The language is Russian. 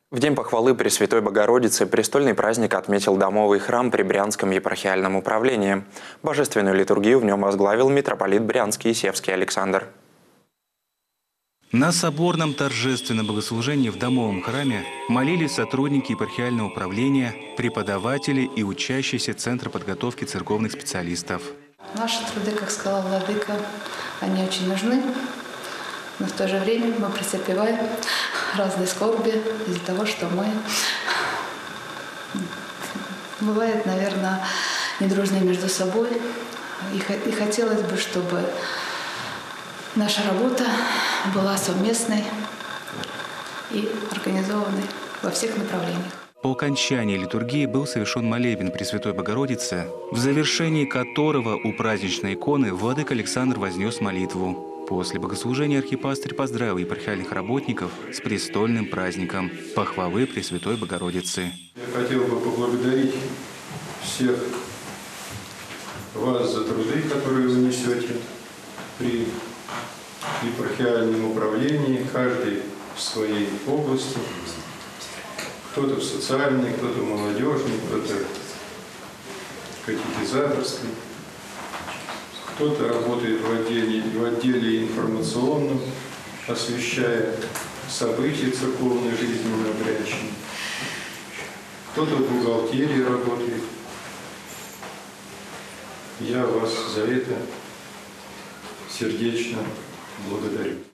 В День похвалы Пресвятой Богородицы престольный праздник отметил домовый храм при Брянском епархиальном управлении. Божественную литургию в нем возглавил митрополит Брянский и Севский Александр. На соборном торжественном богослужении в домовом храме молились сотрудники епархиального управления, преподаватели и учащиеся Центра подготовки церковных специалистов. Наши труды, как сказала Владыка, они очень нужны, но в то же время мы претерпеваем разные скорби из-за того, что мы, бывает, наверное, недружны между собой. И хотелось бы, чтобы наша работа была совместной и организованной во всех направлениях. По окончании литургии был совершен молебен Пресвятой Богородицы, в завершении которого у праздничной иконы владыка Александр вознес молитву. После богослужения архипастырь поздравил епархиальных работников с престольным праздником похвалы Пресвятой Богородицы. Я хотел бы поблагодарить всех вас за труды, которые вы несете при епархиальном управлении, каждый в своей области. Кто-то в социальной, кто-то в молодежной, кто-то в катехизаторской, кто-то работает в отделе информационном, освещая события церковной жизни многорячные. Кто-то в бухгалтерии работает. Я вас за это сердечно благодарю.